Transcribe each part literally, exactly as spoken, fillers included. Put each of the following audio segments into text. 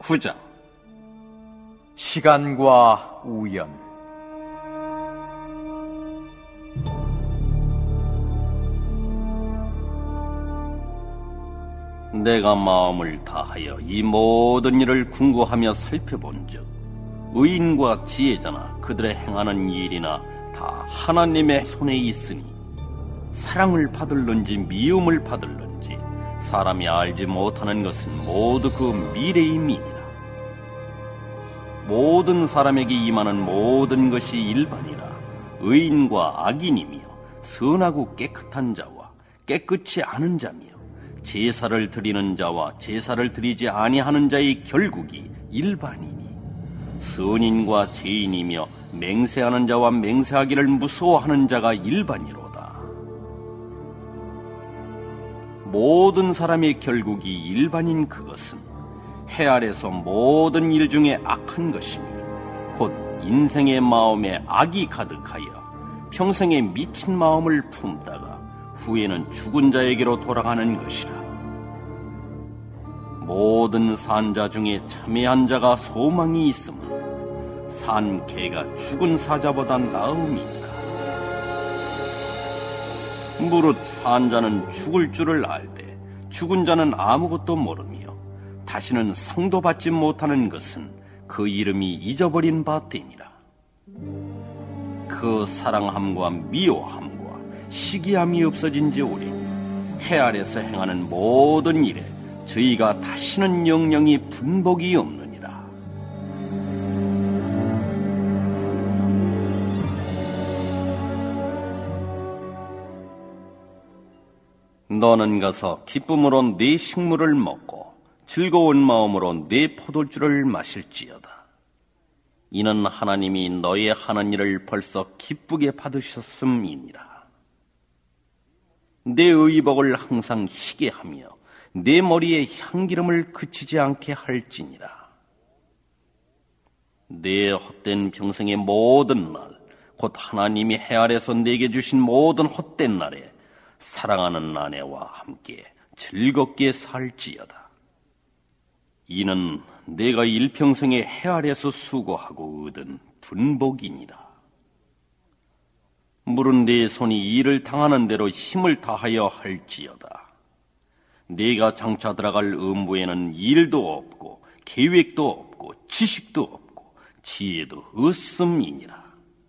구 장. 시간과 우연. 내가 마음을 다하여 이 모든 일을 궁구하며 살펴본즉 의인과 지혜자나 그들의 행하는 일이나 다 하나님의 손에 있으니 사랑을 받을런지 미움을 받을런지 사람이 알지 못하는 것은 모두 그 미래임이니라. 모든 사람에게 임하는 모든 것이 일반이라. 의인과 악인이며 선하고 깨끗한 자와 깨끗이 않은 자며 제사를 드리는 자와 제사를 드리지 아니하는 자의 결국이 일반이니 선인과 죄인이며 맹세하는 자와 맹세하기를 무서워하는 자가 일반이로다. 모든 사람의 결국이 일반인 그것은 해 아래서 모든 일 중에 악한 것이니 곧 인생의 마음에 악이 가득하여 평생에 미친 마음을 품다가 후에는 죽은 자에게로 돌아가는 것이라. 모든 산자 중에 참회한 자가 소망이 있음은 산 개가 죽은 사자보다 나음이니라. 무릇 산자는 죽을 줄을 알되 죽은 자는 아무것도 모르며 다시는 상도 받지 못하는 것은 그 이름이 잊어버린 바 됨이라. 그 사랑함과 미워함과 시기함이 없어진 지 오래 해 아래서 행하는 모든 일에 저희가 다시는 영영이 분복이 없느니라. 너는 가서 기쁨으로 네 식물을 먹고 즐거운 마음으로 네 포도주를 마실지어다. 이는 하나님이 너의 하는 일을 벌써 기쁘게 받으셨음이니라. 내 의복을 항상 희게 하며 내 머리에 향기름을 그치지 않게 할지니라. 내 헛된 평생의 모든 날, 곧 하나님이 해 아래서 내게 주신 모든 헛된 날에 사랑하는 아내와 함께 즐겁게 살지어다. 이는 내가 일평생에 해 아래서 수고하고 얻은 분복이니라. 물은 내 손이 일을 당하는 대로 힘을 다하여 할지어다. 네가 장차 들어갈 음부에는 일도 없고 계획도 없고 지식도 없고 지혜도 없음이니라.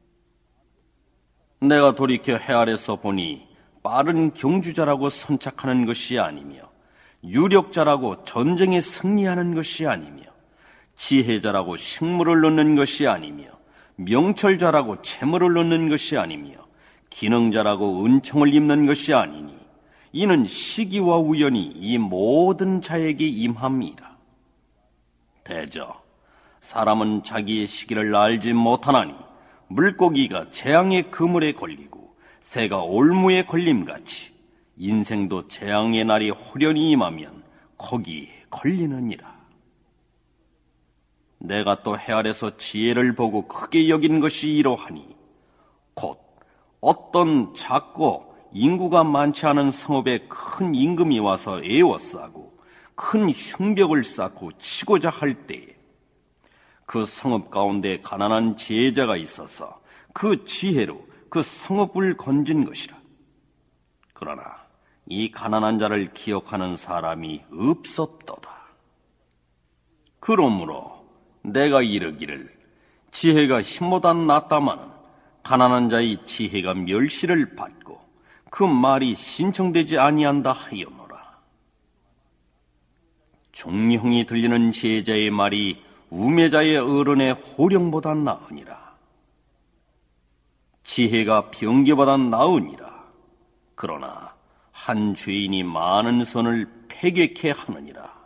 내가 돌이켜 해 아래서 보니 빠른 경주자라고 선착하는 것이 아니며 유력자라고 전쟁에 승리하는 것이 아니며 지혜자라고 식물을 넣는 것이 아니며 명철자라고 재물을 넣는 것이 아니며 기능자라고 은총을 입는 것이 아니니 이는 시기와 우연이 이 모든 자에게 임함이라. 대저 사람은 자기의 시기를 알지 못하나니 물고기가 재앙의 그물에 걸리고 새가 올무에 걸림같이 인생도 재앙의 날이 호련히 임하면 거기에 걸리느니라. 내가 또 해 아래서 지혜를 보고 크게 여긴 것이 이러하니 곧 어떤 작고 인구가 많지 않은 성읍에 큰 임금이 와서 애워싸고 큰 흉벽을 쌓고 치고자 할 때에 그 성읍 가운데 가난한 지혜자가 있어서 그 지혜로 그 성읍을 건진 것이라. 그러나 이 가난한 자를 기억하는 사람이 없었도다. 그러므로 내가 이르기를 지혜가 힘보다 낫다마는 가난한 자의 지혜가 멸시를 받고 그 말이 신청되지 아니한다 하였노라. 종형이 들리는 지혜자의 말이 우매자의 어른의 호령보다 나으니라. 지혜가 병기보다 나으니라. 그러나 한 죄인이 많은 선을 패객해 하느니라.